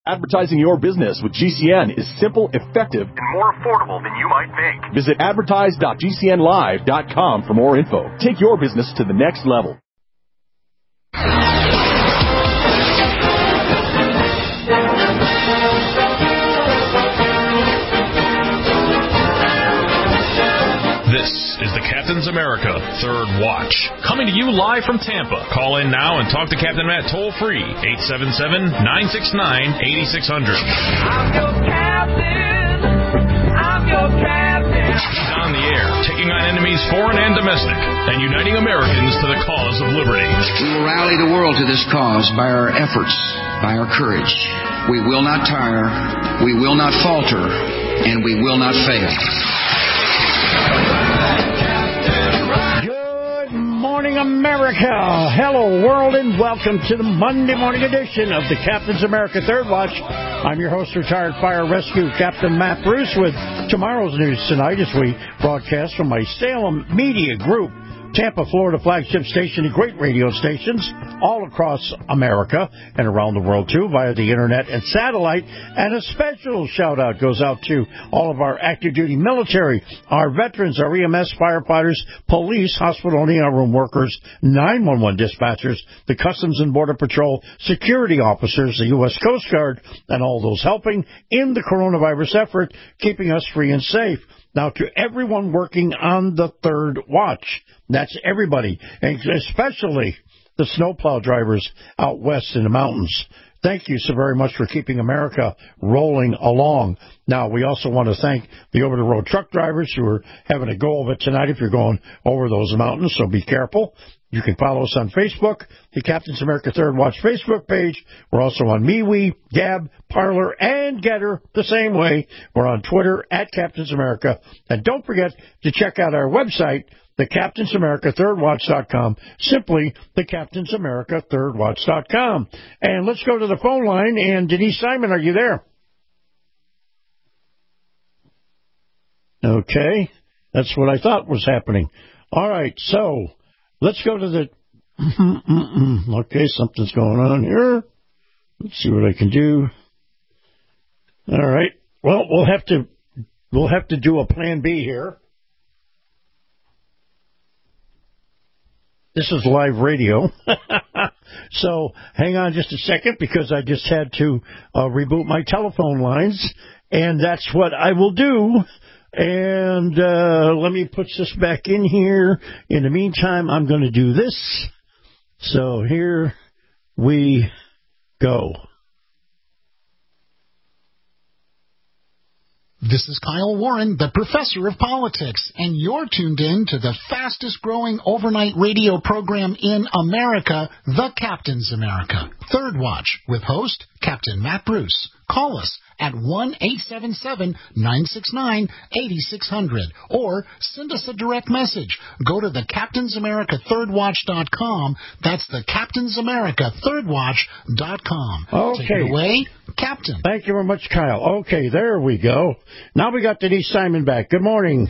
Advertising your business with GCN is simple, effective, and more affordable than you might think. Visit advertise.gcnlive.com for more info. Take your business to the next level. This is the Captain's America Third Watch, coming to you live from Tampa. Call in now and talk to Captain Matt toll-free, 877-969-8600. I'm your captain. I'm your captain. He's on the air, taking on enemies foreign and domestic, and uniting Americans to the cause of liberty. We will rally the world to this cause by our efforts, by our courage. We will not tire, we will not falter, and we will not fail. Good morning, America. Hello, world, and welcome to the Monday morning edition of the Captain's America Third Watch. I'm your host, retired fire rescue Captain Matt Bruce, with tomorrow's news tonight as we broadcast from my Salem Media Group, Tampa, Florida flagship station, and great radio stations all across America and around the world, too, via the internet and satellite. And a special shout-out goes out to all of our active-duty military, our veterans, our EMS firefighters, police, hospital and ER room workers, 911 dispatchers, the Customs and Border Patrol, security officers, the U.S. Coast Guard, and all those helping in the coronavirus effort, keeping us free and safe. Now, to everyone working on the third watch, that's everybody, and especially the snowplow drivers out west in the mountains. Thank you so very much for keeping America rolling along. Now, we also want to thank the over-the-road truck drivers who are having a go of it tonight if you're going over those mountains, so be careful. You can follow us on Facebook, the Captain's America Third Watch Facebook page. We're also on MeWe, Gab, Parler, and Getter the same way. We're on Twitter at Captain's America. And don't forget to check out our website, thecaptainsamericathirdwatch.com, simply thecaptainsamericathirdwatch.com. And let's go to the phone line. And Denise Simon, are you there? Okay, that's what I thought was happening. All right, so let's go to the... Okay, something's going on here. Let's see what I can do. All right, well, we'll have to do a plan B here. This is live radio. So hang on just a second, because I just had to reboot my telephone lines, and that's what I will do. And let me put this back in here. In the meantime, I'm going to do this. So here we go. This is Kyle Warren, the professor of politics, and you're tuned in to the fastest-growing overnight radio program in America, The Captain's America Third Watch, with host Captain Matt Bruce. Call us at 1-877-969-8600 or send us a direct message. Go to the CaptainsAmericaThirdWatch.com. That's the CaptainsAmericaThirdWatch.com. Okay. Take it away, Captain. Thank you very much, Kyle. Okay, there we go. Now we got Denise Simon back. Good morning.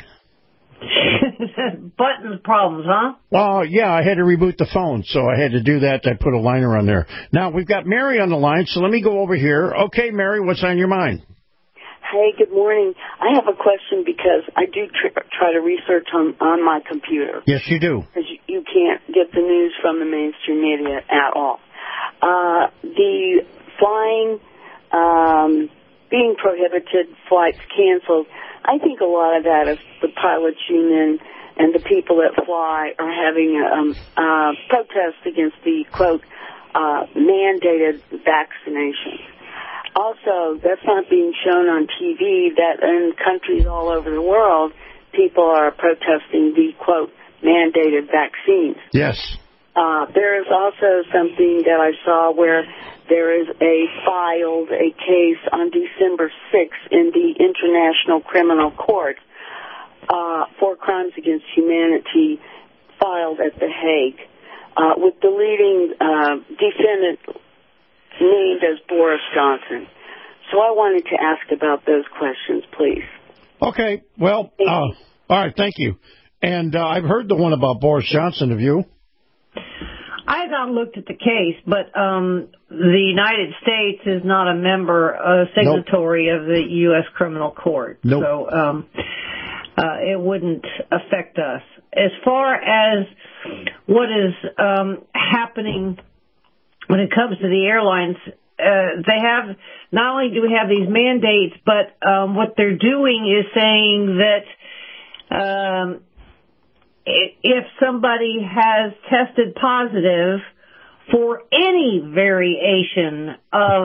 Buttons problems, huh? Well, yeah, I had to reboot the phone, so I had to do that. I put a liner on there. Now, we've got Mary on the line, so let me go over here. Okay, Mary, what's on your mind? Hey, good morning. I have a question because I do try to research on my computer. Yes, you do. Because you can't get the news from the mainstream media at all. The flying, being prohibited, flights canceled, I think a lot of that is the pilots union and the people that fly are having a protest against the, quote, mandated vaccinations. Also, that's not being shown on TV, that in countries all over the world, people are protesting the, quote, mandated vaccines. Yes. There is also something that I saw where there is filed a case on December 6th in the International Criminal Court for crimes against humanity filed at The Hague with the leading defendant named as Boris Johnson. So I wanted to ask about those questions, please. Okay. Well, all right. Thank you. And I've heard the one about Boris Johnson. Have you? I've not looked at the case, but the United States is not a member, signatory of the U.S. Criminal Court. Nope. So it wouldn't affect us. As far as what is happening when it comes to the airlines, they have, not only do we have these mandates, but what they're doing is saying that if somebody has tested positive for any variation of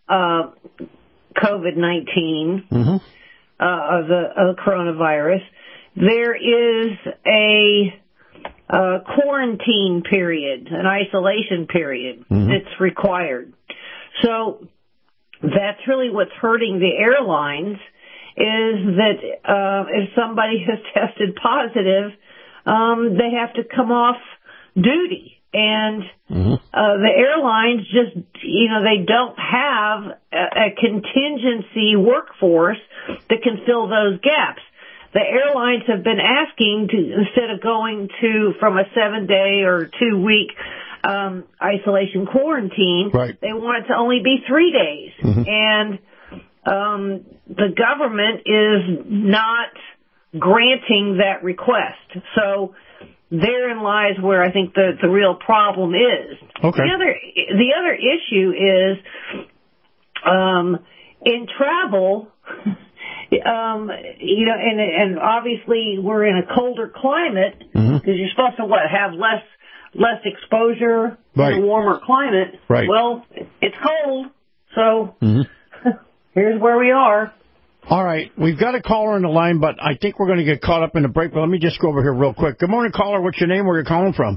COVID-19, of the coronavirus, there is a quarantine period, an isolation period that's required. So that's really what's hurting the airlines, is that if somebody has tested positive, they have to come off duty. And the airlines just, they don't have a contingency workforce that can fill those gaps. The airlines have been asking to, instead of going from a 7-day or 2-week isolation quarantine, they want it to only be 3 days. And the government is not granting that request. So therein lies where I think the real problem is. Okay. The other issue is in travel, and obviously we're in a colder climate because you're supposed to have less exposure in a warmer climate. Right. Well, it's cold, so here's where we are. All right, we've got a caller on the line, but I think we're going to get caught up in the break. But let me just go over here real quick. Good morning, caller. What's your name? Where are you calling from?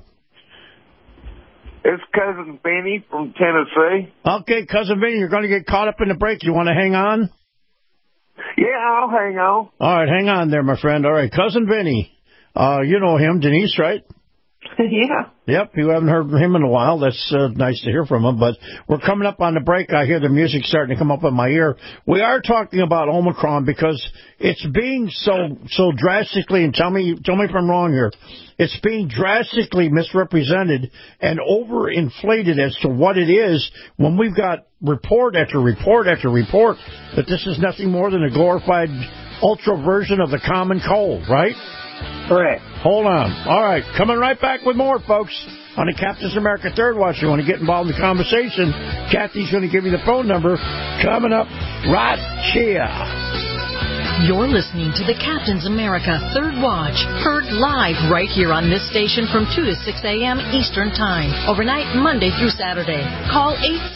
It's Cousin Vinny from Tennessee. Okay, Cousin Vinny, you're going to get caught up in the break. You want to hang on? Yeah, I'll hang on. All right, hang on there, my friend. All right, Cousin Vinny. You know him, Denise, right? Yeah. Yep, you haven't heard from him in a while. That's nice to hear from him. But we're coming up on the break. I hear the music starting to come up in my ear. We are talking about Omicron because it's being so drastically, and tell me if I'm wrong here, it's being drastically misrepresented and overinflated as to what it is when we've got report after report after report that this is nothing more than a glorified ultra version of the common cold, right? Correct. Hold on. All right. Coming right back with more, folks, on the Captain's America Third Watch. You want to get involved in the conversation, Kathy's going to give you the phone number coming up right here. You're listening to the Captain's America Third Watch, heard live right here on this station from 2 to 6 a.m. Eastern Time, overnight Monday through Saturday. Call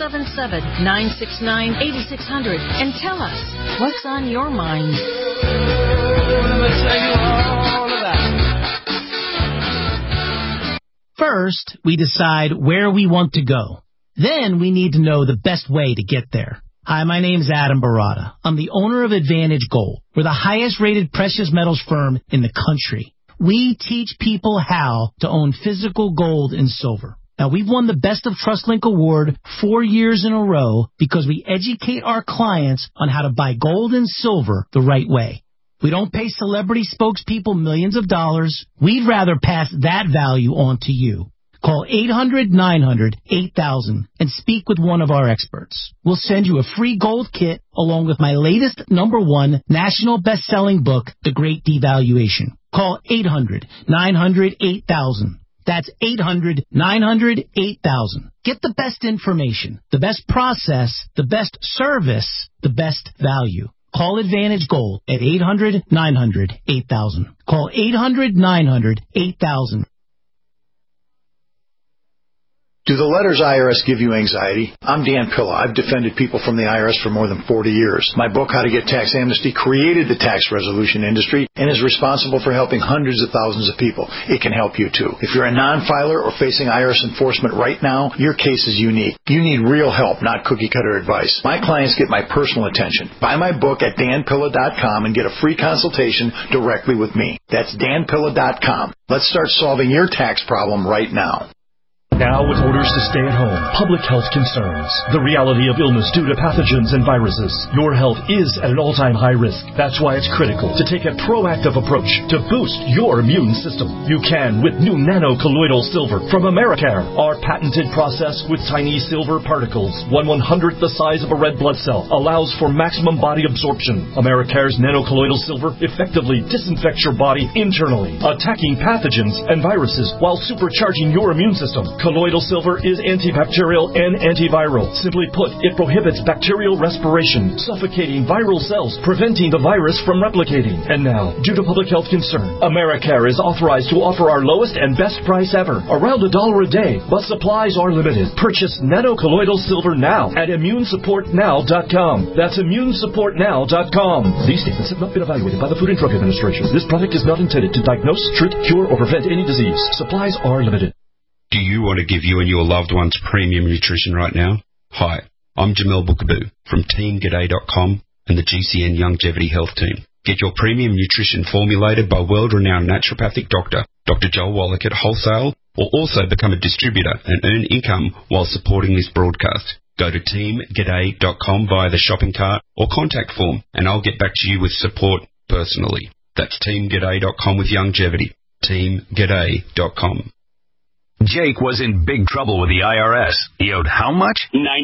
877-969-8600 and tell us what's on your mind. First, we decide where we want to go. Then we need to know the best way to get there. Hi, my name is Adam Barata. I'm the owner of Advantage Gold. We're the highest-rated precious metals firm in the country. We teach people how to own physical gold and silver. Now, we've won the Best of TrustLink Award 4 years in a row because we educate our clients on how to buy gold and silver the right way. We don't pay celebrity spokespeople millions of dollars. We'd rather pass that value on to you. Call 800-900-8000 and speak with one of our experts. We'll send you a free gold kit along with my latest #1 national best-selling book, The Great Devaluation. Call 800-900-8000. That's 800-900-8000. Get the best information, the best process, the best service, the best value. Call Advantage Gold at 800-900-8000. Call 800-900-8000. Do the letters IRS give you anxiety? I'm Dan Pilla. I've defended people from the IRS for more than 40 years. My book, How to Get Tax Amnesty, created the tax resolution industry and is responsible for helping hundreds of thousands of people. It can help you, too. If you're a non-filer or facing IRS enforcement right now, your case is unique. You need real help, not cookie-cutter advice. My clients get my personal attention. Buy my book at danpilla.com and get a free consultation directly with me. That's danpilla.com. Let's start solving your tax problem right now. Now with orders to stay at home, public health concerns, the reality of illness due to pathogens and viruses, your health is at an all-time high risk. That's why it's critical to take a proactive approach to boost your immune system. You can with new nano-colloidal silver from Americare. Our patented process with tiny silver particles, 1/100th the size of a red blood cell, allows for maximum body absorption. Americare's nano-colloidal silver effectively disinfects your body internally, attacking pathogens and viruses while supercharging your immune system. Colloidal silver is antibacterial and antiviral. Simply put, it prohibits bacterial respiration, suffocating viral cells, preventing the virus from replicating. And now, due to public health concern, Americare is authorized to offer our lowest and best price ever, around $1 a day, but supplies are limited. Purchase nano-colloidal silver now at immunesupportnow.com. That's immunesupportnow.com. These statements have not been evaluated by the Food and Drug Administration. This product is not intended to diagnose, treat, cure, or prevent any disease. Supplies are limited. Do you want to give you and your loved ones premium nutrition right now? Hi, I'm Jamel Bookaboo from TeamGaday.com and the GCN Longevity Health Team. Get your premium nutrition formulated by world-renowned naturopathic doctor, Dr. Joel Wallach at Wholesale, or also become a distributor and earn income while supporting this broadcast. Go to TeamGaday.com via the shopping cart or contact form, and I'll get back to you with support personally. That's TeamGaday.com with longevity. TeamGaday.com. Jake was in big trouble with the IRS. He owed how much?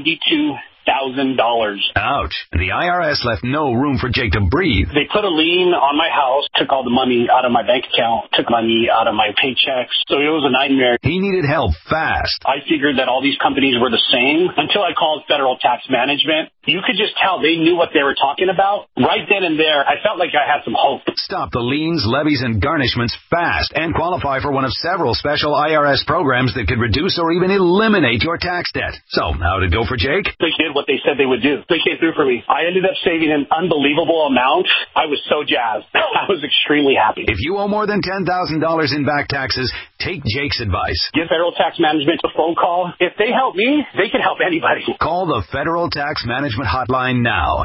$92,000. Ouch. The IRS left no room for Jake to breathe. They put a lien on my house, took all the money out of my bank account, took money out of my paychecks. So it was a nightmare. He needed help fast. I figured that all these companies were the same until I called Federal Tax Management. You could just tell they knew what they were talking about. Right then and there, I felt like I had some hope. Stop the liens, levies, and garnishments fast and qualify for one of several special IRS programs that could reduce or even eliminate your tax debt. So, how did it go for Jake? They did what they said they would do. They came through for me. I ended up saving an unbelievable amount. I was so jazzed. I was extremely happy. If you owe more than $10,000 in back taxes, take Jake's advice. Give Federal Tax Management a phone call. If they help me, they can help anybody. Call the Federal Tax Management hotline now.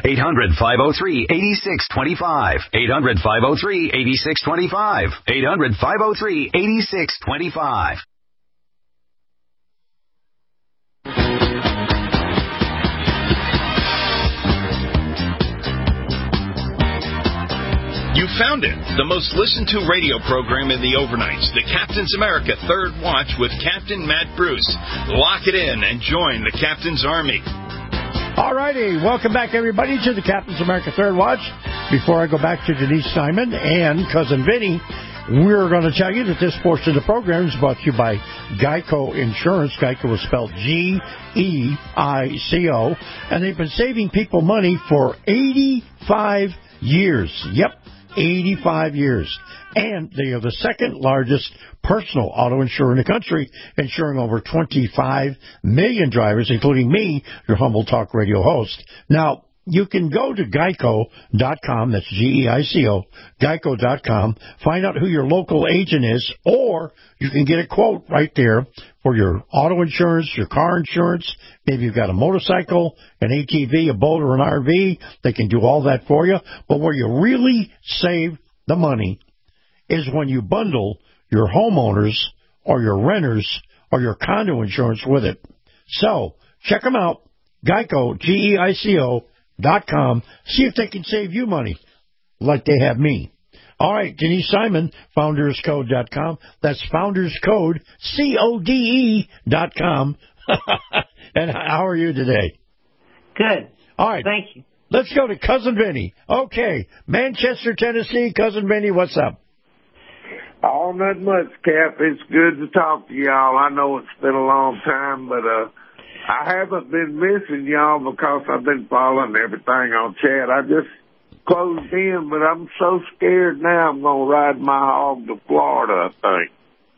800-503-8625. 800-503-8625. 800-503-8625. You found it, the most listened to radio program in the overnights, the Captain's America Third Watch with Captain Matt Bruce. Lock it in and join the Captain's Army. All righty, welcome back, everybody, to the Captain's America Third Watch. Before I go back to Denise Simon and Cousin Vinny, we're going to tell you that this portion of the program is brought to you by Geico Insurance. Geico is spelled G-E-I-C-O, and they've been saving people money for 85 years. Yep, 85 years. And they are the second largest personal auto insurer in the country, insuring over 25 million drivers, including me, your humble talk radio host. Now, you can go to Geico.com, that's G-E-I-C-O, Geico.com, find out who your local agent is, or you can get a quote right there for your auto insurance, your car insurance. Maybe you've got a motorcycle, an ATV, a boat, or an RV. They can do all that for you. But where you really save the money is when you bundle your homeowners or your renters or your condo insurance with it. So check them out, Geico, Geico.com. See if they can save you money like they have me. All right, Denise Simon, founderscode.com. That's founderscode, CODE.com. And how are you today? Good. All right. Thank you. Let's go to Cousin Vinny. Okay, Manchester, Tennessee. Cousin Vinny, what's up? Oh, not much, Cap. It's good to talk to y'all. I know it's been a long time, but I haven't been missing y'all because I've been following everything on chat. I just closed in, but I'm so scared now I'm going to ride my hog to Florida, I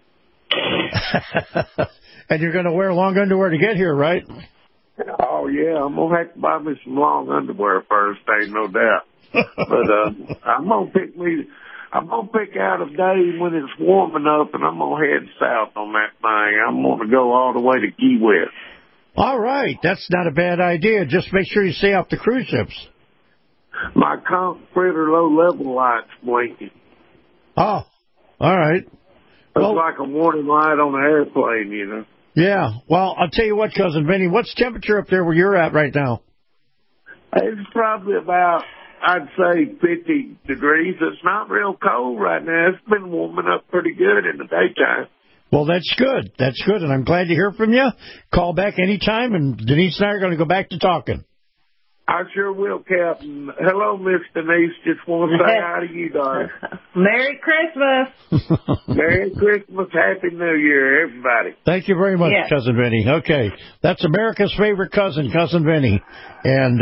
think. And you're going to wear long underwear to get here, right? Oh, yeah. I'm going to have to buy me some long underwear first, ain't no doubt. But I'm going to pick out a day when it's warm enough, and I'm going to head south on that thing. I'm going to go all the way to Key West. All right. That's not a bad idea. Just make sure you stay off the cruise ships. My critter low-level light's blinking. Oh, all right. It's like a warning light on an airplane, you know. Yeah. Well, I'll tell you what, Cousin Vinny, what's the temperature up there where you're at right now? It's probably about, I'd say, 50 degrees. It's not real cold right now. It's been warming up pretty good in the daytime. Well, that's good. That's good, and I'm glad to hear from you. Call back anytime, and Denise and I are going to go back to talking. I sure will, Captain. Hello, Miss Denise. Just want to say hi to you, darling. Merry Christmas. Merry Christmas. Happy New Year, everybody. Thank you very much, Cousin Vinny. Okay, that's America's favorite cousin, Cousin Vinny. And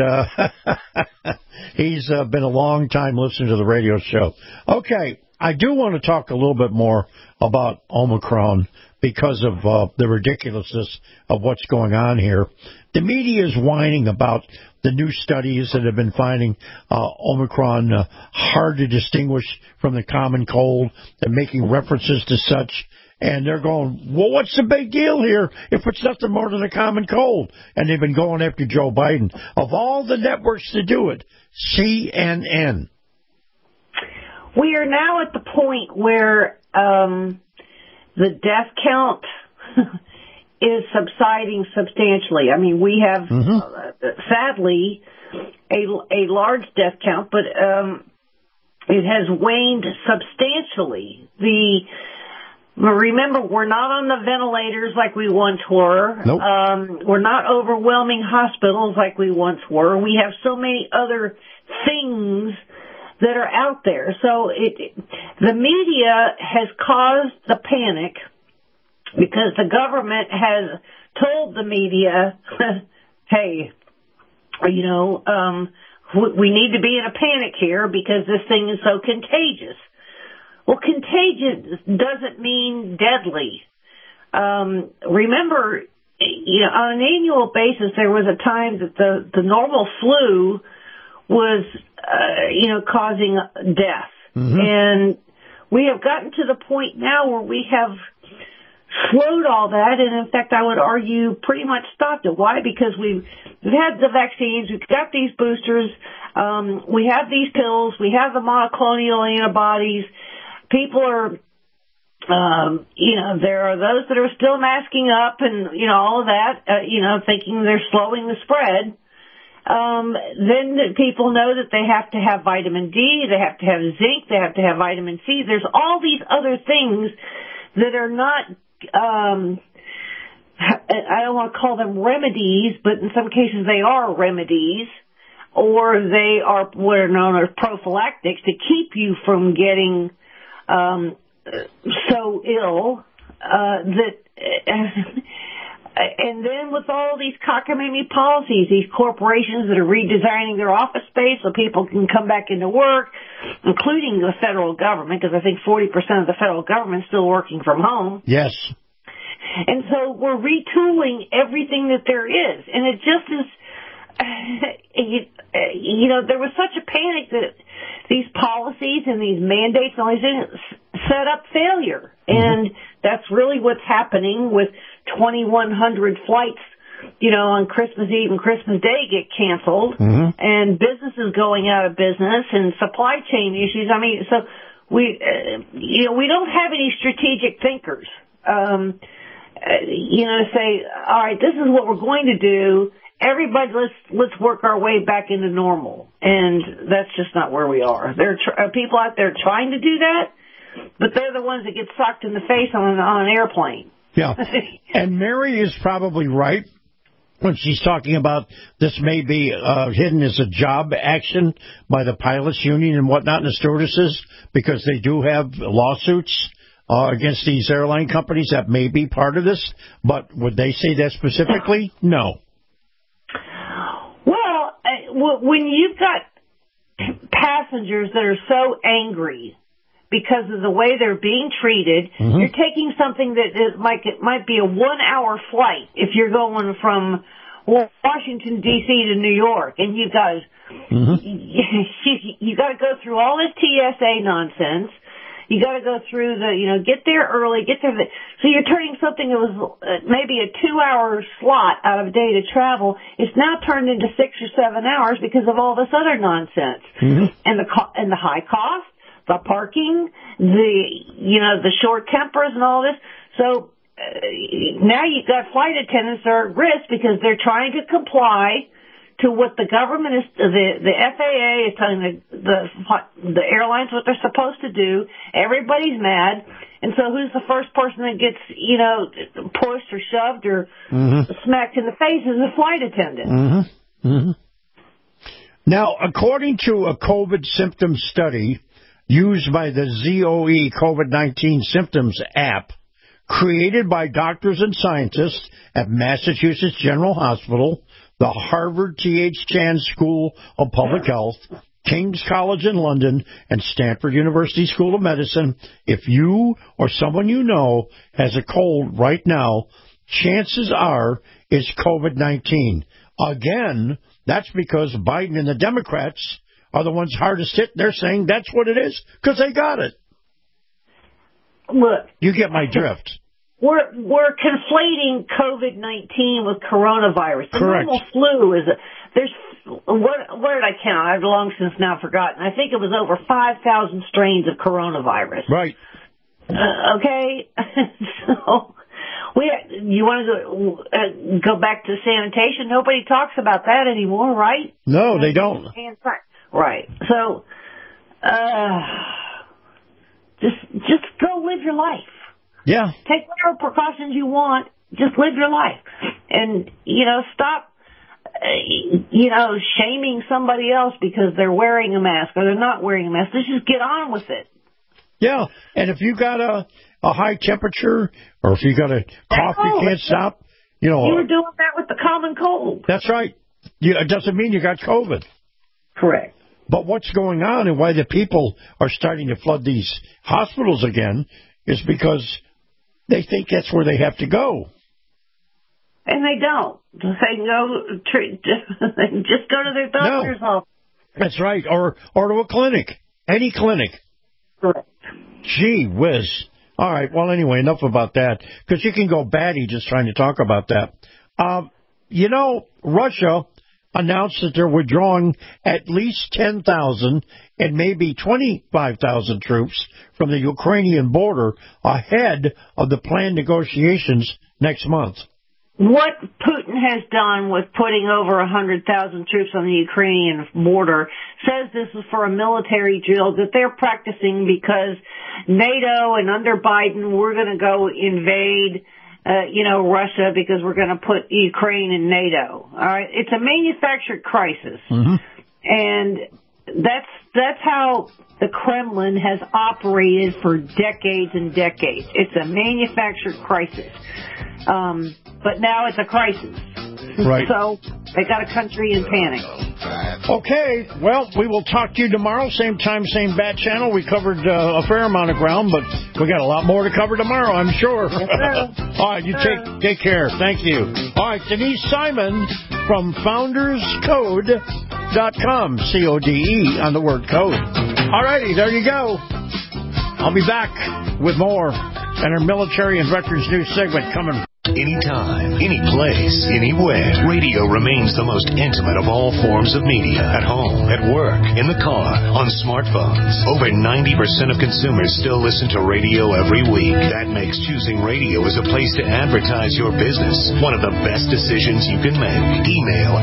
he's been a long time listening to the radio show. Okay, I do want to talk a little bit more about Omicron because of the ridiculousness of what's going on here. The media is whining about the new studies that have been finding Omicron hard to distinguish from the common cold and making references to such. And they're going, well, what's the big deal here if it's nothing more than a common cold? And they've been going after Joe Biden. Of all the networks to do it, CNN. We are now at the point where the death count is subsiding substantially. I mean, we have, sadly, a large death count, but it has waned substantially. Remember, we're not on the ventilators like we once were. Nope. We're not overwhelming hospitals like we once were. We have so many other things that are out there. So the media has caused the panic because the government has told the media, hey, we need to be in a panic here because this thing is so contagious. Well, contagious doesn't mean deadly. Remember, on an annual basis, there was a time that the normal flu was, causing death. Mm-hmm. And we have gotten to the point now where we have slowed all that, and in fact, I would argue pretty much stopped it. Why? Because we've had the vaccines, we've got these boosters, we have these pills, we have the monoclonal antibodies. People are, there are those that are still masking up and, all of that, thinking they're slowing the spread. Then people know that they have to have vitamin D, they have to have zinc, they have to have vitamin C. There's all these other things that are not, I don't want to call them remedies, but in some cases they are remedies, or they are what are known as prophylactics to keep you from getting so ill that. And then with all these cockamamie policies, these corporations that are redesigning their office space so people can come back into work, including the federal government, because I think 40% of the federal government is still working from home. Yes. And so we're retooling everything that there is. And it just is, there was such a panic that these policies and these mandates and all these things set up failure. Mm-hmm. And that's really what's happening with 2,100 flights, on Christmas Eve and Christmas Day get canceled, mm-hmm. and businesses going out of business and supply chain issues. I mean, so we don't have any strategic thinkers, say, all right, this is what we're going to do. Everybody, let's work our way back into normal. And that's just not where we are. There are people out there trying to do that, but they're the ones that get socked in the face on an airplane. Yeah. And Mary is probably right when she's talking about this may be hidden as a job action by the pilots union and whatnot and the stewardesses, because they do have lawsuits against these airline companies that may be part of this. But would they say that specifically? No. Well, when you've got passengers that are so angry because of the way they're being treated, mm-hmm. you're taking something that might be a 1-hour flight if you're going from Washington, D.C. to New York, and you got to go through all this TSA nonsense. You got to go through get there early, get there. So you're turning something that was maybe a 2-hour slot out of a day to travel. It's now turned into 6 or 7 hours because of all this other nonsense, mm-hmm. and the high cost, the parking, the short tempers and all this. So now you've got flight attendants that are at risk because they're trying to comply to what the government is, the FAA is telling the airlines what they're supposed to do. Everybody's mad. And so who's the first person that gets, pushed or shoved or smacked in the face is a flight attendant. Now, according to a COVID symptom study used by the ZOE COVID-19 Symptoms app, created by doctors and scientists at Massachusetts General Hospital, the Harvard T.H. Chan School of Public Health, King's College in London, and Stanford University School of Medicine, if you or someone you know has a cold right now, chances are it's COVID-19. Again, that's because Biden and the Democrats are the ones hardest hit. They're saying that's what it is because they got it. Look, you get my drift. We're conflating COVID-19 with coronavirus. The Correct. normal flu is what did I count? I've long since now forgotten. I think it was over 5,000 strains of coronavirus. Right. Okay. So you want to go back to sanitation? Nobody talks about that anymore, right? No, they don't. Right. So just go live your life. Yeah. Take whatever precautions you want. Just live your life. And, stop, shaming somebody else because they're wearing a mask or they're not wearing a mask. Let's just get on with it. Yeah. And if you got a high temperature or if you got a cough you can't stop, You were doing that with the common cold. That's right. It doesn't mean you got COVID. Correct. But what's going on and why the people are starting to flood these hospitals again is because they think that's where they have to go. And they don't. They just go to their doctor's office. That's right. Or to a clinic. Any clinic. Correct. Gee whiz. All right. Well, anyway, enough about that. Because you can go batty just trying to talk about that. Russia announced that they're withdrawing at least 10,000 and maybe 25,000 troops from the Ukrainian border ahead of the planned negotiations next month. What Putin has done with putting over 100,000 troops on the Ukrainian border says this is for a military drill that they're practicing because NATO and under Biden, we're going to go invade Russia because we're going to put Ukraine in NATO. All right. It's a manufactured crisis. Mm-hmm. And that's how the Kremlin has operated for decades and decades. It's a manufactured crisis. But now it's a crisis. Right. So they got a country in panic. Okay. Well, we will talk to you tomorrow. Same time, same bat channel. We covered a fair amount of ground, but we got a lot more to cover tomorrow, I'm sure. Yes, sir. All right. You take care. Thank you. All right. Denise Simon from FoundersCode.com. CODE on the word code. All righty. There you go. I'll be back with more and our military and veterans news segment coming. Anytime, any place, anywhere, radio remains the most intimate of all forms of media. At home, at work, in the car, on smartphones. Over 90% of consumers still listen to radio every week. That makes choosing radio as a place to advertise your business one of the best decisions you can make. Email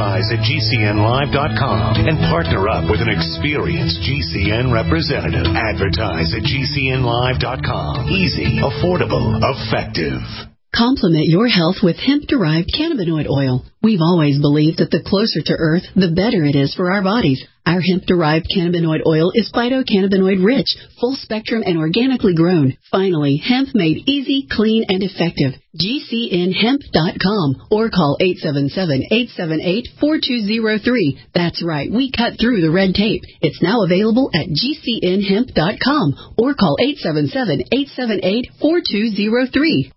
advertise@gcnlive.com and partner up with an experienced GCN representative. Advertise@gcnlive.com. Easy, affordable, effective. Complement your health with hemp-derived cannabinoid oil. We've always believed that the closer to Earth, the better it is for our bodies. Our hemp-derived cannabinoid oil is phytocannabinoid rich, full spectrum, and organically grown. Finally, hemp made easy, clean, and effective. GCNhemp.com or call 877-878-4203. That's right, we cut through the red tape. It's now available at GCNhemp.com or call 877-878-4203.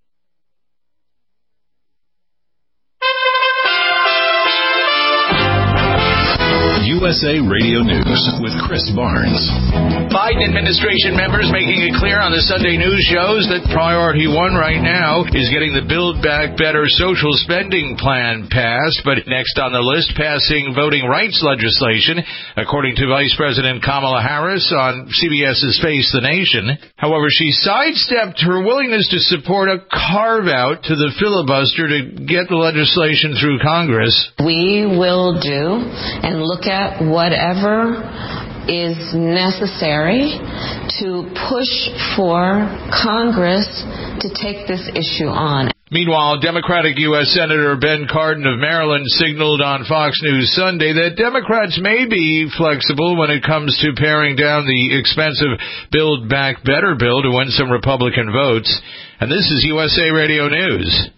You USA Radio News with Chris Barnes. Biden administration members making it clear on the Sunday news shows that priority one right now is getting the Build Back Better social spending plan passed, but next on the list, passing voting rights legislation, according to Vice President Kamala Harris on CBS's Face the Nation. However, she sidestepped her willingness to support a carve-out to the filibuster to get the legislation through Congress. We will do and look at whatever is necessary to push for Congress to take this issue on. Meanwhile, Democratic U.S. Senator Ben Cardin of Maryland signaled on Fox News Sunday that Democrats may be flexible when it comes to paring down the expensive Build Back Better bill to win some Republican votes. And this is USA Radio News.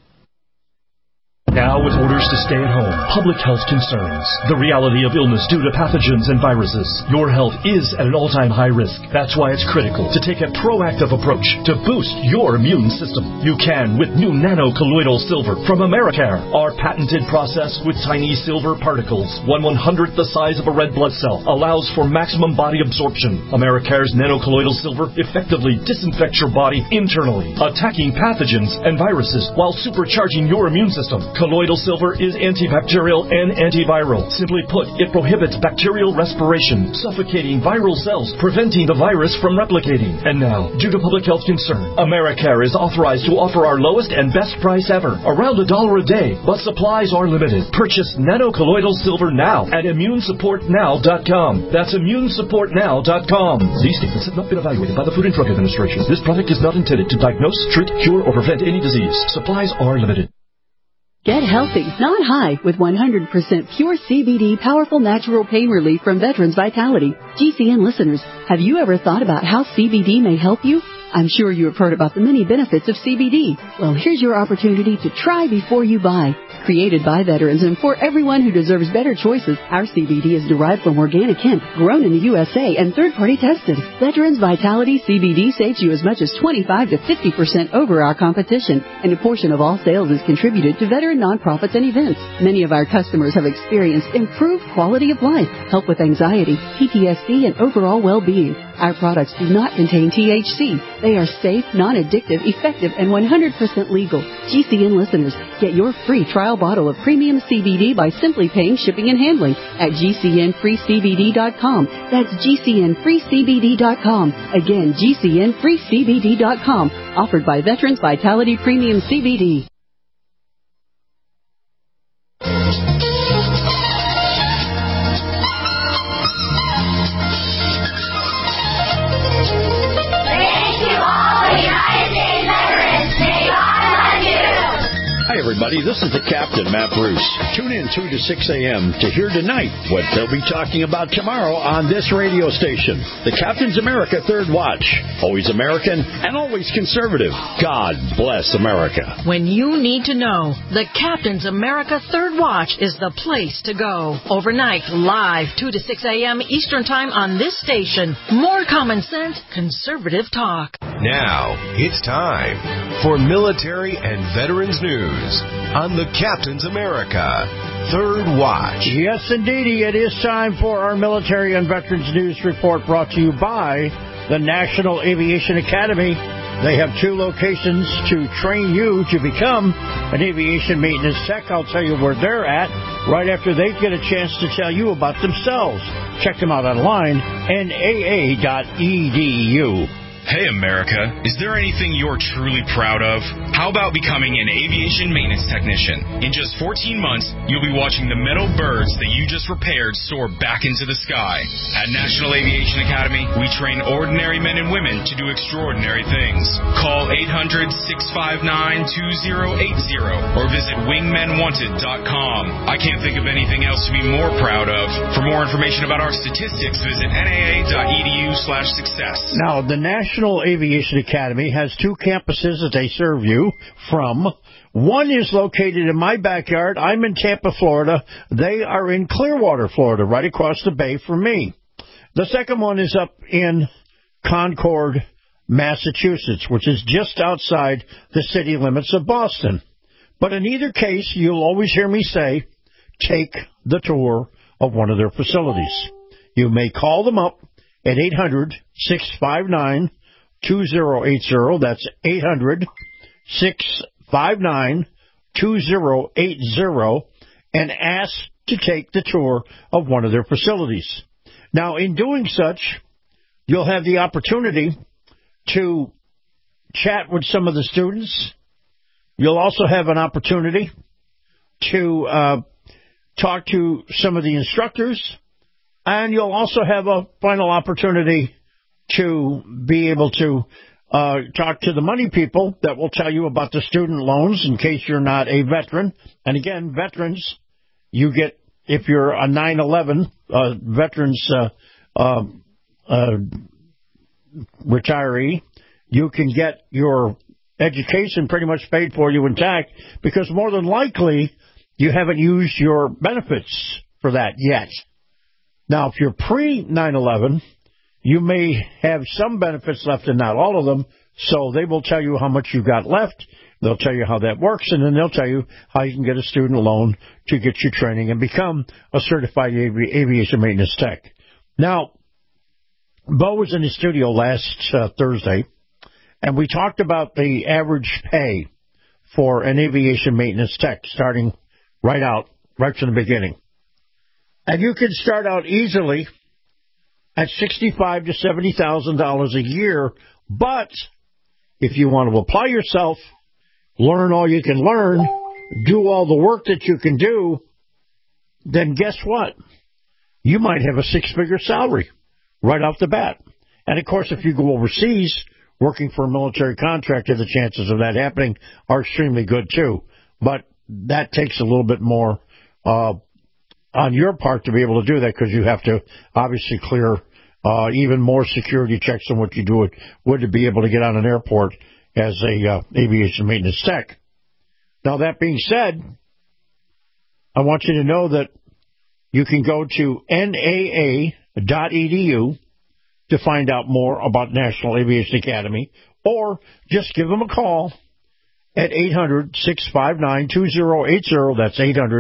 Now with orders to stay at home, public health concerns, the reality of illness due to pathogens and viruses, your health is at an all-time high risk. That's why it's critical to take a proactive approach to boost your immune system. You can with new nano-colloidal silver from Americare. Our patented process with tiny silver particles, 1/100th the size of a red blood cell, allows for maximum body absorption. Americare's nano-colloidal silver effectively disinfects your body internally, attacking pathogens and viruses while supercharging your immune system. Colloidal silver is antibacterial and antiviral. Simply put, it prohibits bacterial respiration, suffocating viral cells, preventing the virus from replicating. And now, due to public health concern, Americare is authorized to offer our lowest and best price ever, around $1 a day, but supplies are limited. Purchase nano-colloidal silver now at immunesupportnow.com. That's immunesupportnow.com. These statements have not been evaluated by the Food and Drug Administration. This product is not intended to diagnose, treat, cure, or prevent any disease. Supplies are limited. Get healthy, not high, with 100% pure CBD powerful natural pain relief from Veterans Vitality. GCN listeners, have you ever thought about how CBD may help you? I'm sure you have heard about the many benefits of CBD. Well, here's your opportunity to try before you buy. Created by veterans and for everyone who deserves better choices, our CBD is derived from organic hemp, grown in the USA, and third-party tested. Veterans Vitality CBD saves you as much as 25 to 50% over our competition, and a portion of all sales is contributed to veteran nonprofits and events. Many of our customers have experienced improved quality of life, help with anxiety, PTSD, and overall well-being. Our products do not contain THC. They are safe, non-addictive, effective, and 100% legal. GCN listeners, get your free trial bottle of premium CBD by simply paying shipping and handling at GCNFreeCBD.com. That's GCNFreeCBD.com. Again, GCNFreeCBD.com. Offered by Veterans Vitality Premium CBD. Hi, everybody. This is the Captain, Matt Bruce. Tune in 2 to 6 a.m. to hear tonight what they'll be talking about tomorrow on this radio station. The Captain's America Third Watch. Always American and always conservative. God bless America. When you need to know, the Captain's America Third Watch is the place to go. Overnight, live, 2 to 6 a.m. Eastern Time on this station. More common sense, conservative talk. Now, it's time for military and veterans news on the Captain's America Third Watch. Yes, indeedy, it is time for our military and veterans news report brought to you by the National Aviation Academy. They have 2 locations to train you to become an aviation maintenance tech. I'll tell you where they're at right after they get a chance to tell you about themselves. Check them out online, NAA.edu. Hey, America, is there anything you're truly proud of? How about becoming an aviation maintenance technician? In just 14 months, you'll be watching the metal birds that you just repaired soar back into the sky. At National Aviation Academy, we train ordinary men and women to do extraordinary things. Call 800-659-2080 or visit wingmenwanted.com. I can't think of anything else to be more proud of. For more information about our statistics, visit naa.edu/success. Now, the National Aviation Academy has 2 campuses that they serve you from. One is located in my backyard. I'm in Tampa, Florida. They are in Clearwater, Florida, right across the bay from me. The second one is up in Concord, Massachusetts, which is just outside the city limits of Boston. But in either case, you'll always hear me say, take the tour of one of their facilities. You may call them up at 800-659-2080. That's 800-659-2080, and ask to take the tour of one of their facilities. Now, in doing such, you'll have the opportunity to chat with some of the students. You'll also have an opportunity to talk to some of the instructors, and you'll also have a final opportunity to be able to talk to the money people that will tell you about the student loans in case you're not a veteran. And again, veterans, you get, if you're a 9/11 veterans retiree, you can get your education pretty much paid for you intact, because more than likely you haven't used your benefits for that yet. Now, if you're pre-9/11, you may have some benefits left and not all of them, so they will tell you how much you got left. They'll tell you how that works, and then they'll tell you how you can get a student loan to get your training and become a certified aviation maintenance tech. Now, Bo was in the studio last Thursday, and we talked about the average pay for an aviation maintenance tech, starting right from the beginning. And you can start out easily at $65,000 to $70,000 a year, but if you want to apply yourself, learn all you can learn, do all the work that you can do, then guess what? You might have a six-figure salary right off the bat. And, of course, if you go overseas working for a military contractor, the chances of that happening are extremely good, too. But that takes a little bit more on your part to be able to do that, because you have to obviously clear even more security checks than what you would to be able to get on an airport as a aviation maintenance tech. Now, that being said, I want you to know that you can go to NAA.edu to find out more about National Aviation Academy, or just give them a call at 800-659-2080. That's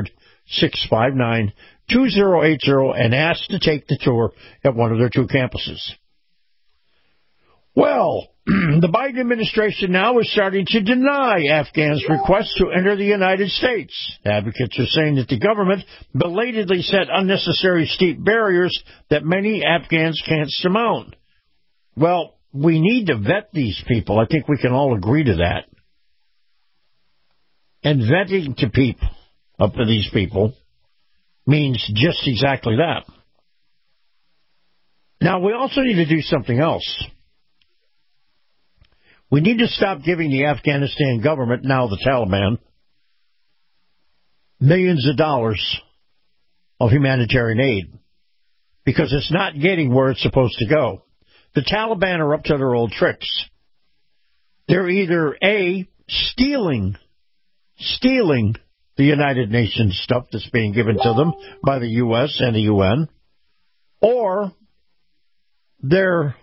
800-659-2080, and ask to take the tour at one of their two campuses. Well, the Biden administration now is starting to deny Afghans' requests to enter the United States. Advocates are saying that the government belatedly set unnecessary steep barriers that many Afghans can't surmount. Well, we need to vet these people. I think we can all agree to that. And vetting to these people means just exactly that. Now, we also need to do something else. We need to stop giving the Afghanistan government, now the Taliban, millions of dollars of humanitarian aid, because it's not getting where it's supposed to go. The Taliban are up to their old tricks. They're either A, stealing the United Nations stuff that's being given to them by the U.S. and the UN, or they're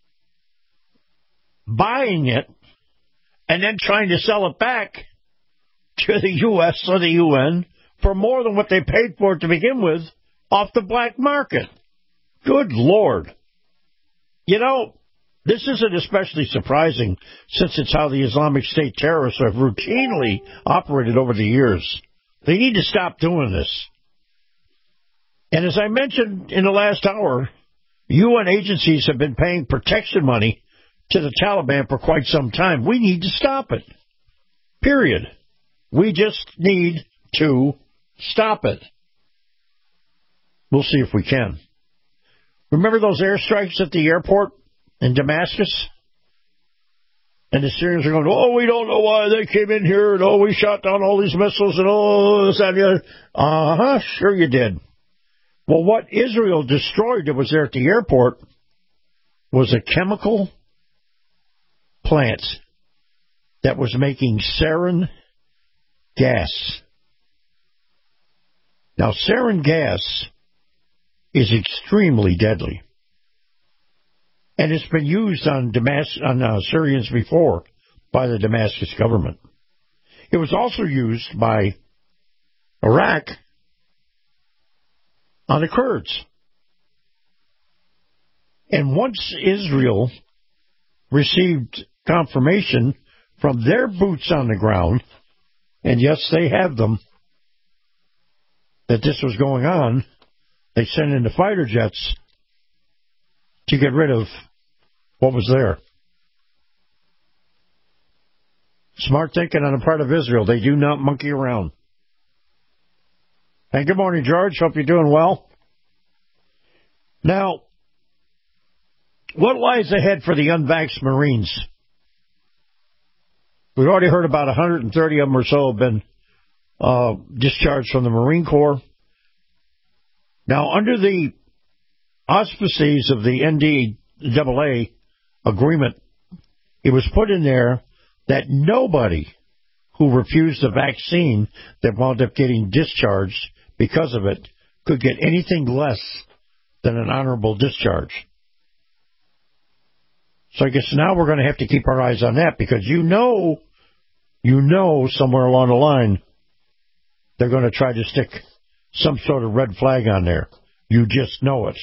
buying it and then trying to sell it back to the U.S. or the UN for more than what they paid for it to begin with off the black market. Good Lord. You know, this isn't especially surprising, since it's how the Islamic State terrorists have routinely operated over the years. They need to stop doing this. And as I mentioned in the last hour, UN agencies have been paying protection money to the Taliban for quite some time. We need to stop it. Period. We just need to stop it. We'll see if we can. Remember those airstrikes at the airport in Damascus? And the Syrians are going, oh, we don't know why they came in here, and oh, we shot down all these missiles, and oh, this, that, and the other. Uh-huh, sure you did. Well, what Israel destroyed that was there at the airport was a chemical plant that was making sarin gas. Now, sarin gas is extremely deadly. And it's been used on Syrians before by the Damascus government. It was also used by Iraq on the Kurds. And once Israel received confirmation from their boots on the ground, and yes, they have them, that this was going on, they sent in the fighter jets to get rid of what was there. Smart thinking on the part of Israel. They do not monkey around. And good morning, George. Hope you're doing well. Now, what lies ahead for the unvaxxed Marines? We've already heard about 130 of them or so have been discharged from the Marine Corps. Now, under the auspices of the NDAA agreement, it was put in there that nobody who refused the vaccine that wound up getting discharged because of it could get anything less than an honorable discharge. So I guess now we're going to have to keep our eyes on that, because you know somewhere along the line they're going to try to stick some sort of red flag on there. You just know it.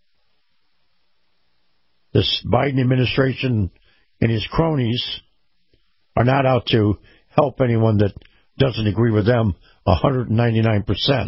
This Biden administration and his cronies are not out to help anyone that doesn't agree with them 199%.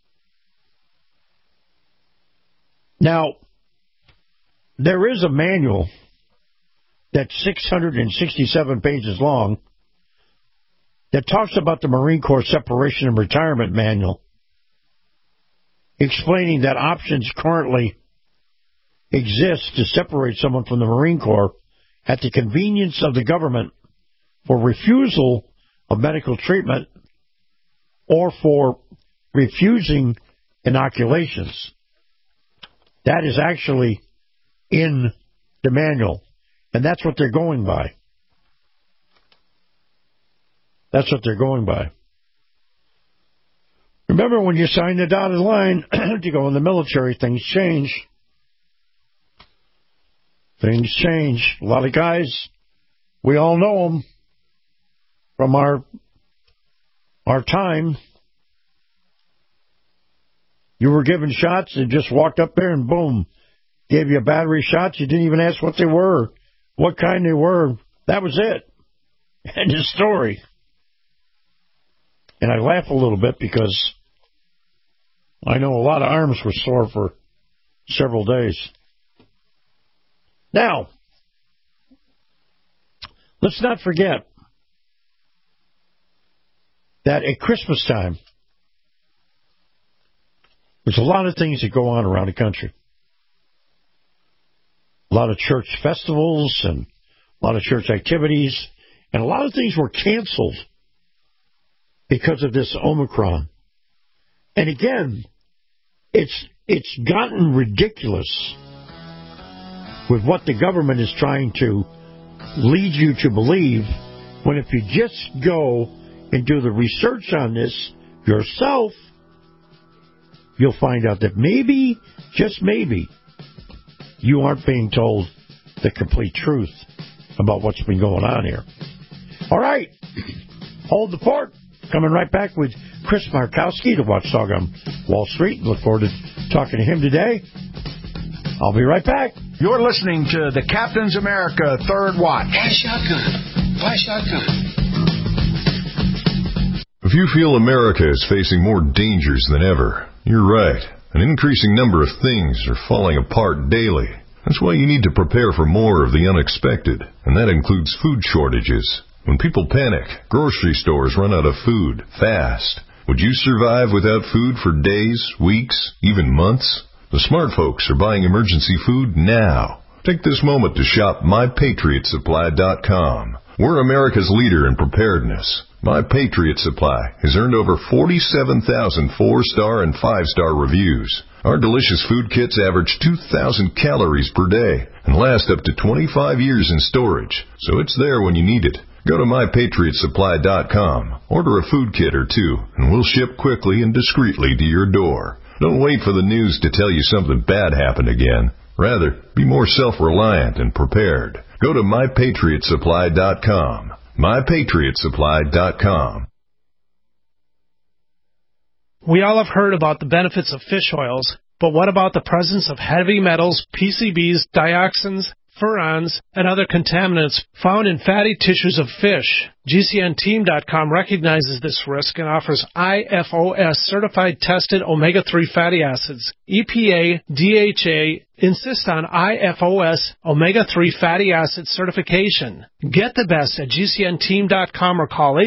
Now, there is a manual that's 667 pages long that talks about the Marine Corps Separation and Retirement Manual, explaining that options currently exist to separate someone from the Marine Corps at the convenience of the government for refusal of medical treatment or for refusing inoculations. That is actually in the manual, and that's what they're going by. That's what they're going by. Remember, when you sign the dotted line to go in the military, things change. Things change. A lot of guys, we all know them from our time. You were given shots and just walked up there and boom, gave you a battery of shots. You didn't even ask what they were, what kind they were. That was it. End of story. And I laugh a little bit because I know a lot of arms were sore for several days. Now, let's not forget that at Christmas time, there's a lot of things that go on around the country. A lot of church festivals and a lot of church activities, and a lot of things were canceled because of this Omicron. And again, it's gotten ridiculous with what the government is trying to lead you to believe, when if you just go and do the research on this yourself, you'll find out that maybe, just maybe, you aren't being told the complete truth about what's been going on here. All right. Hold the fort. Coming right back with Chris Markowski, the Watchdog on Wall Street. Look forward to talking to him today. I'll be right back. You're listening to the Captain's America Third Watch. Buy shotgun. Buy shotgun. If you feel America is facing more dangers than ever, you're right. An increasing number of things are falling apart daily. That's why you need to prepare for more of the unexpected, and that includes food shortages. When people panic, grocery stores run out of food fast. Would you survive without food for days, weeks, even months? The smart folks are buying emergency food now. Take this moment to shop MyPatriotSupply.com. We're America's leader in preparedness. My Patriot Supply has earned over 47,000 4-star and 5-star reviews. Our delicious food kits average 2,000 calories per day and last up to 25 years in storage, so it's there when you need it. Go to MyPatriotSupply.com, order a food kit or two, and we'll ship quickly and discreetly to your door. Don't wait for the news to tell you something bad happened again. Rather, be more self-reliant and prepared. Go to MyPatriotSupply.com. MyPatriotSupply.com. We all have heard about the benefits of fish oils, But what about the presence of heavy metals, PCBs, dioxins, furans, and other contaminants found in fatty tissues of fish? GCNteam.com recognizes this risk and offers IFOS certified tested omega-3 fatty acids. EPA, DHA insist on IFOS omega-3 fatty acid certification. Get the best at GCNteam.com or call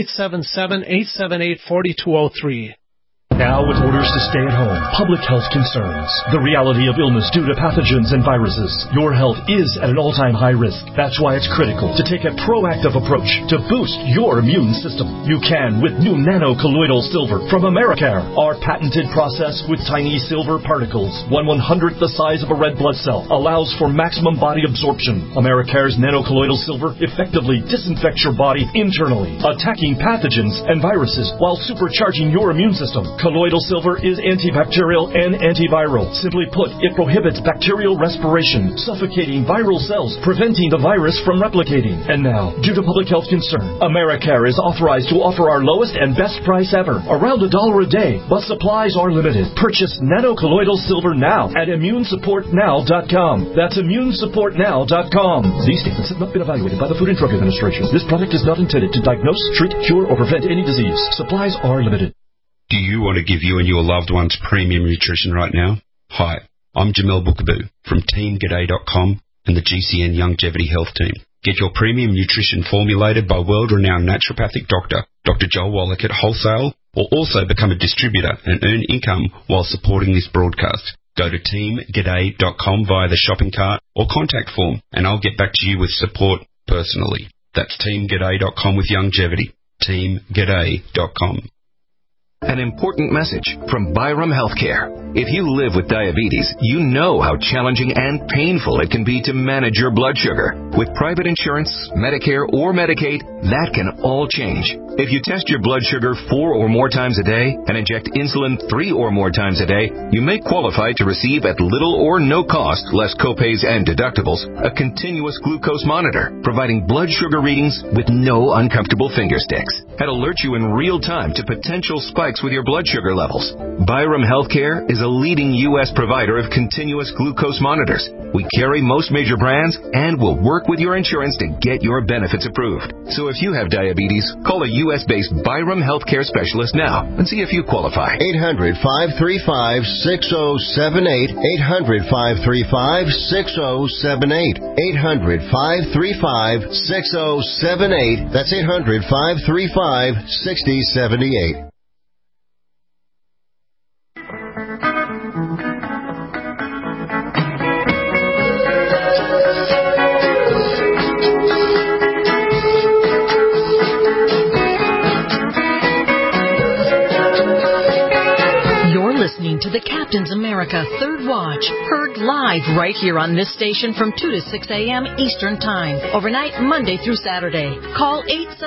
877-878-4203. Now, with orders to stay at home, public health concerns, the reality of illness due to pathogens and viruses, your health is at an all-time high risk. That's why it's critical to take a proactive approach to boost your immune system. You can with new nano-colloidal silver from Americare. Our patented process with tiny silver particles, 1/100th the size of a red blood cell, allows for maximum body absorption. Americare's nano-colloidal silver effectively disinfects your body internally, attacking pathogens and viruses while supercharging your immune system. Colloidal silver is antibacterial and antiviral. Simply put, it prohibits bacterial respiration, suffocating viral cells, preventing the virus from replicating. And now, due to public health concern, Americare is authorized to offer our lowest and best price ever, around $1 a day, but supplies are limited. Purchase nano-colloidal silver now at immunesupportnow.com. That's immunesupportnow.com. These statements have not been evaluated by the Food and Drug Administration. This product is not intended to diagnose, treat, cure, or prevent any disease. Supplies are limited. Do you want to give you and your loved ones premium nutrition right now? Hi, I'm Jamel Bookaboo from TeamGaday.com and the GCN Longevity Health Team. Get your premium nutrition formulated by world-renowned naturopathic doctor, Dr. Joel Wallach at wholesale, or also become a distributor and earn income while supporting this broadcast. Go to TeamGaday.com via the shopping cart or contact form, and I'll get back to you with support personally. That's TeamGaday.com with longevity. TeamGaday.com. An important message from Byram Healthcare. If you live with diabetes, you know how challenging and painful it can be to manage your blood sugar. With private insurance, Medicare, or Medicaid, that can all change. If you test your blood sugar 4 or more times a day and inject insulin 3 or more times a day, you may qualify to receive at little or no cost, less copays and deductibles, a continuous glucose monitor, providing blood sugar readings with no uncomfortable finger sticks. And alert you in real time to potential spikes with your blood sugar levels. Byram Healthcare is a leading U.S. provider of continuous glucose monitors. We carry most major brands and will work with your insurance to get your benefits approved. So if you have diabetes, call a U.S.-based Byram Healthcare specialist now and see if you qualify. 800-535-6078. 800-535-6078. 800-535-6078. That's 800-535-6078. Listening to the Captain's America Third Watch, heard live right here on this station from 2 to 6 a.m. Eastern Time, overnight Monday through Saturday. Call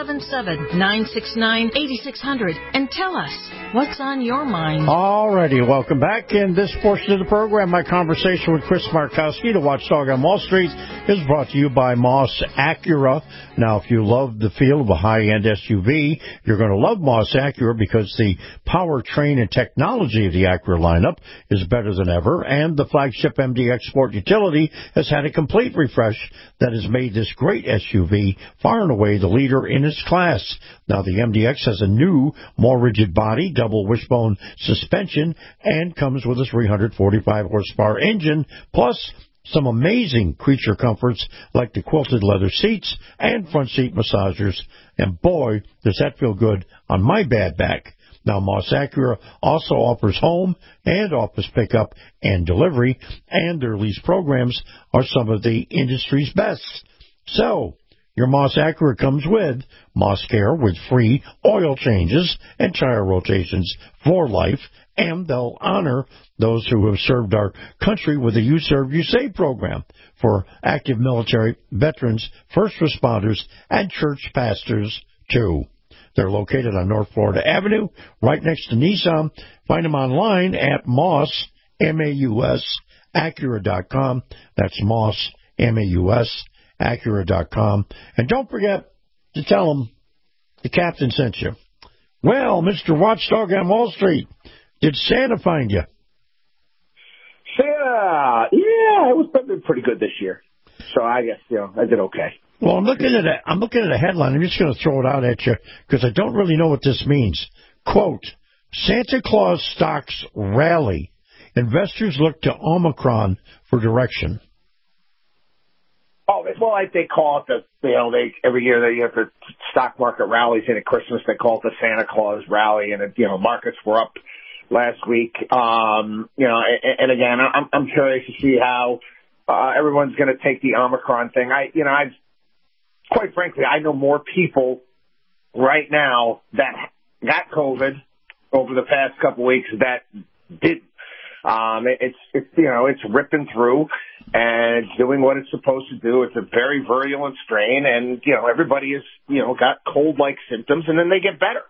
877-969-8600 and tell us what's on your mind. Alrighty, welcome back. In this portion of the program, my conversation with Chris Markowski, the Watchdog on Wall Street, is brought to you by Moss Acura. Now, if you love the feel of a high-end SUV, you're going to love Moss Acura because the powertrain and technology of the Acura lineup is better than ever, and the flagship MDX Sport Utility has had a complete refresh that has made this great SUV far and away the leader in its class. Now, the MDX has a new, more rigid body, double wishbone suspension, and comes with a 345 horsepower engine, plus some amazing creature comforts like the quilted leather seats and front seat massagers. And boy, does that feel good on my bad back. Now, Moss Acura also offers home and office pickup and delivery, and their lease programs are some of the industry's best. So, your Moss Acura comes with Moss Care with free oil changes and tire rotations for life, and they'll honor those who have served our country with the You Serve, You Save program for active military, veterans, first responders, and church pastors, too. They're located on North Florida Avenue, right next to Nissan. Find them online at Moss, M-A-U-S, Acura.com. That's Moss, M-A-U-S, Acura.com. And don't forget to tell them the captain sent you. Well, Mr. Watchdog on Wall Street, did Santa find you? pretty good this year. So I guess, I did okay. Well, I'm looking at a headline. I'm just going to throw it out at you because I don't really know what this means. Quote, Santa Claus stocks rally. Investors look to Omicron for direction. Oh, well, they call it every year they have the stock market rallies in at Christmas. They call it the Santa Claus rally, and markets were up last week. And again, I'm curious to see how everyone's going to take the Omicron thing. Quite frankly, I know more people right now that got COVID over the past couple weeks that didn't. It's ripping through and it's doing what it's supposed to do. It's a very virulent strain, and everybody has got cold-like symptoms, and then they get better.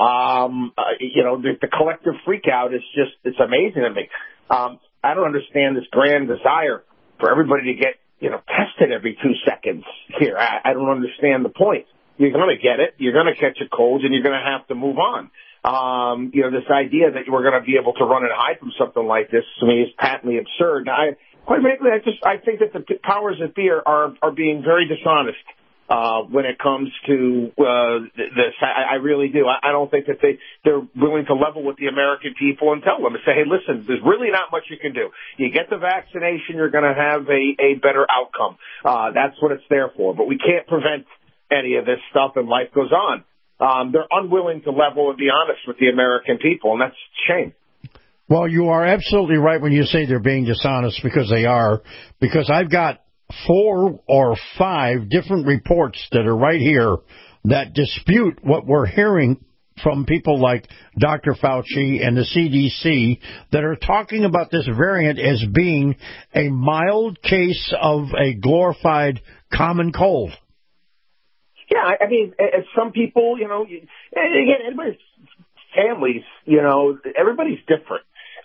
The collective freak out is it's amazing to me. I don't understand this grand desire for everybody to get tested every 2 seconds here. I don't understand the point. You're going to get it. You're going to catch a cold, and you're going to have to move on. This idea that we're going to be able to run and hide from something like this, to me, is patently absurd. Quite frankly, I think that the powers that be are being very dishonest when it comes to this. I really do. I don't think that they're willing to level with the American people and tell them and say, hey, listen, there's really not much you can do. You get the vaccination, you're going to have a better outcome. That's what it's there for. But we can't prevent any of this stuff, and life goes on. They're unwilling to level and be honest with the American people, and that's a shame. Well, you are absolutely right when you say they're being dishonest, because they are. Because I've got 4 or 5 different reports that are right here that dispute what we're hearing from people like Dr. Fauci and the CDC that are talking about this variant as being a mild case of a glorified common cold. Yeah, I mean, some people, again, everybody's families, everybody's different.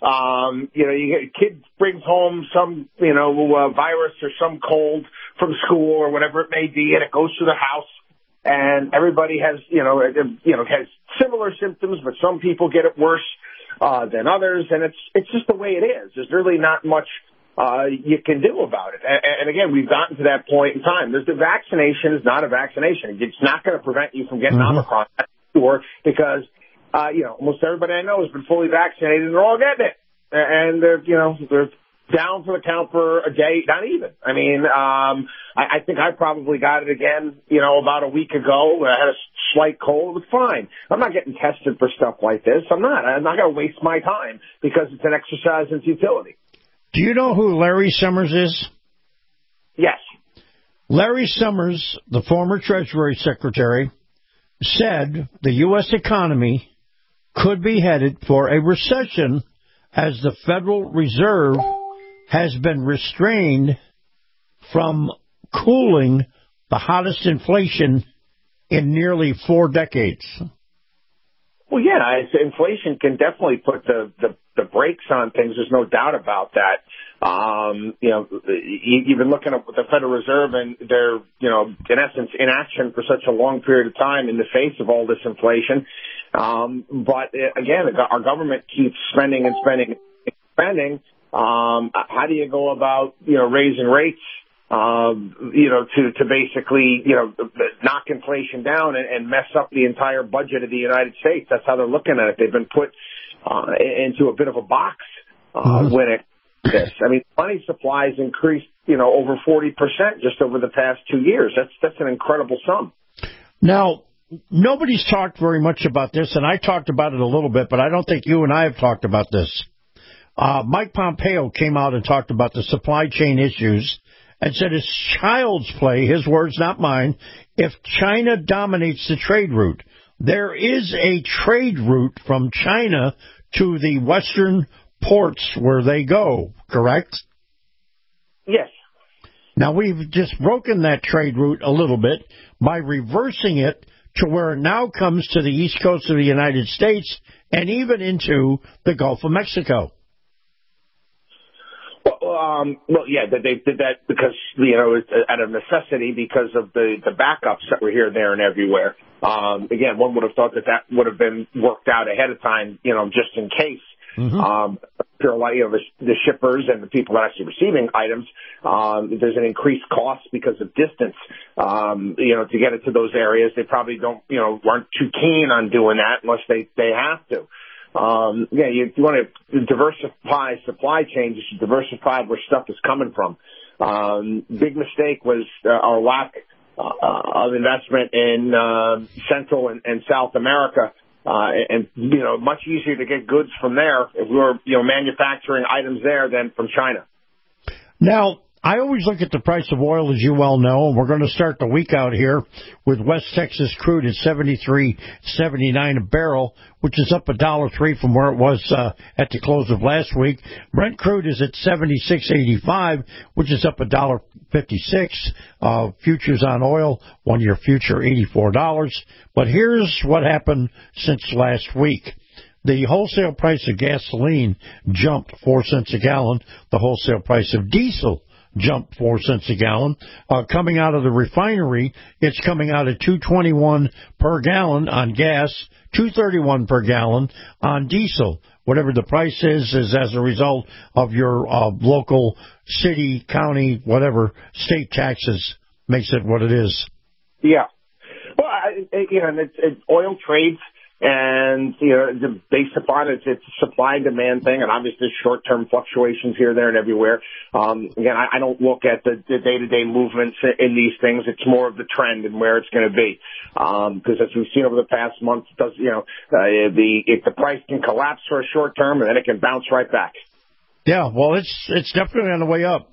You get kid brings home some, virus or some cold from school or whatever it may be, and it goes through the house, and everybody has, has similar symptoms, but some people get it worse than others, and it's just the way it is. There's really not much you can do about it. And again, we've gotten to that point in time. The vaccination is not a vaccination. It's not going to prevent you from getting Omicron, that's sure, because, almost everybody I know has been fully vaccinated and they're all getting it. And they're down for the count for a day, not even. I mean, I think I probably got it again, about a week ago. I had a slight cold. It was fine. I'm not getting tested for stuff like this. I'm not going to waste my time because it's an exercise in futility. Do you know who Larry Summers is? Yes. Larry Summers, the former Treasury Secretary, said the U.S. economy could be headed for a recession as the Federal Reserve has been restrained from cooling the hottest inflation in nearly 4 decades. Well, yeah, inflation can definitely put the brakes on things. There's no doubt about that. Even looking at the Federal Reserve and their, in essence, inaction for such a long period of time in the face of all this inflation. But again, our government keeps spending and spending and spending. How do you go about, raising rates, to basically, knock inflation down and mess up the entire budget of the United States? That's how they're looking at it. They've been put into a bit of a box when it this. I mean, money supplies increased, over 40% just over the past 2 years. That's an incredible sum. Now, nobody's talked very much about this, and I talked about it a little bit, but I don't think you and I have talked about this. Mike Pompeo came out and talked about the supply chain issues and said it's child's play, his words, not mine, if China dominates the trade route. There is a trade route from China to the western ports where they go, correct? Yes. Now, we've just broken that trade route a little bit by reversing it to where it now comes to the east coast of the United States and even into the Gulf of Mexico. Well, yeah, they did that because, out of necessity because of the backups that were here, there, and everywhere. Again, one would have thought that would have been worked out ahead of time, just in case. the shippers and the people that are actually receiving items, there's an increased cost because of distance. To get it to those areas, they probably weren't too keen on doing that unless they have to. You want to diversify supply chains. You should diversify where stuff is coming from. Big mistake was our lack of investment in Central and South America. And much easier to get goods from there if we were, manufacturing items there than from China. Now, I always look at the price of oil, as you well know, and we're going to start the week out here with West Texas crude at $73.79 a barrel, which is up $1.03 from where it was at the close of last week. Brent crude is at $76.85, which is up $1.56. Futures on oil, 1-year future, $84. But here's what happened since last week. The wholesale price of gasoline jumped 4 cents a gallon. The wholesale price of diesel jumped 4 cents a gallon. Coming out of the refinery, it's coming out at $2.21 per gallon on gas, $2.31 per gallon on diesel. Whatever the price is as a result of your local city, county, whatever, state taxes makes it what it is. Yeah. Well, oil trades. And, based upon it's a supply and demand thing, and obviously short-term fluctuations here, there, and everywhere. Again, I don't look at the day-to-day movements in these things. It's more of the trend and where it's going to be. Because as we've seen over the past month, if the price can collapse for a short term, and then it can bounce right back. Yeah, well, it's definitely on the way up.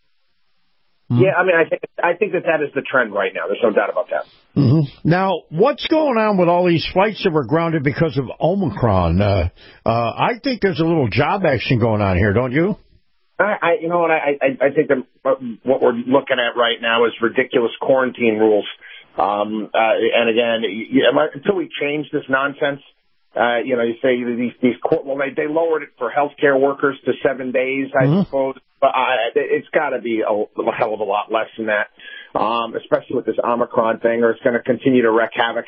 Yeah, I think that is the trend right now. There's no doubt about that. Mm-hmm. Now, what's going on with all these flights that were grounded because of Omicron? I think there's a little job action going on here, don't you? I think that what we're looking at right now is ridiculous quarantine rules. And again, until we change this nonsense, you say they lowered it for healthcare workers to 7 days, I suppose. But it's got to be a hell of a lot less than that, especially with this Omicron thing, or it's going to continue to wreak havoc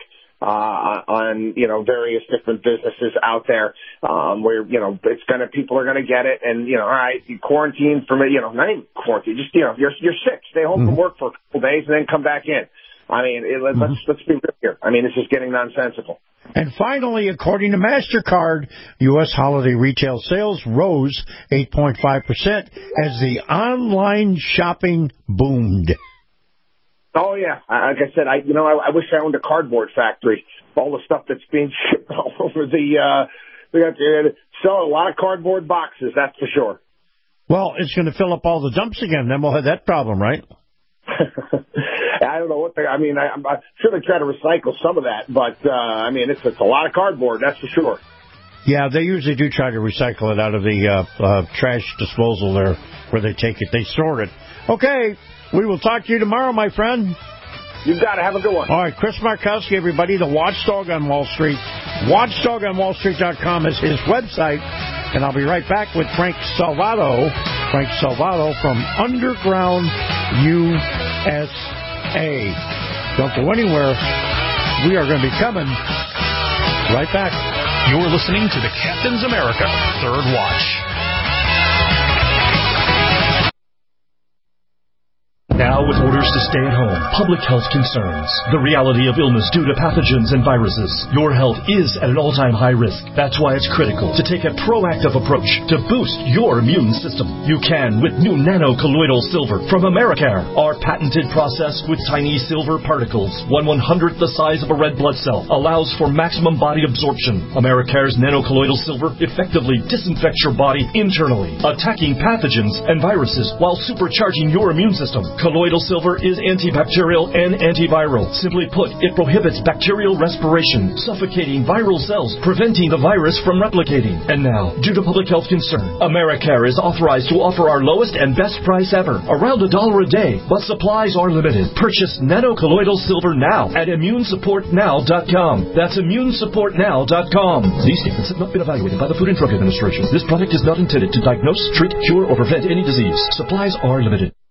on various different businesses out there, where people are going to get it, and all right, you quarantine from it, not even quarantine, just you're sick, stay home from work for a couple days, and then come back in. Let's be real here. This is getting nonsensical. And finally, according to MasterCard, U.S. holiday retail sales rose 8.5% as the online shopping boomed. Oh, yeah. Like I said, I wish I owned a cardboard factory. All the stuff that's being shipped all over we got to sell a lot of cardboard boxes, that's for sure. Well, it's going to fill up all the dumps again. Then we'll have that problem, right? I don't know what I'm sure they try to recycle some of that, but it's a lot of cardboard, that's for sure. Yeah, they usually do try to recycle it out of the trash disposal there where they take it. They store it. Okay, we will talk to you tomorrow, my friend. You got it. Have a good one. All right, Chris Markowski, everybody, the Watchdog on Wall Street. WatchdogOnWallStreet.com is his website. And I'll be right back with Frank Salvato from Underground USA. Don't go anywhere. We are going to be coming right back. You're listening to the Captain's America Third Watch. Now, with orders to stay at home, public health concerns, the reality of illness due to pathogens and viruses, your health is at an all-time high risk. That's why it's critical to take a proactive approach to boost your immune system. You can with new nano-colloidal silver from Americare, our patented process with tiny silver particles, 1/100th the size of a red blood cell, allows for maximum body absorption. Americare's nano-colloidal silver effectively disinfects your body internally, attacking pathogens and viruses while supercharging your immune system. Colloidal silver is antibacterial and antiviral. Simply put, it prohibits bacterial respiration, suffocating viral cells, preventing the virus from replicating. And now, due to public health concern, Americare is authorized to offer our lowest and best price ever, around $1 a day, but supplies are limited. Purchase nano-colloidal silver now at ImmuneSupportNow.com. That's ImmuneSupportNow.com. These statements have not been evaluated by the Food and Drug Administration. This product is not intended to diagnose, treat, cure, or prevent any disease. Supplies are limited.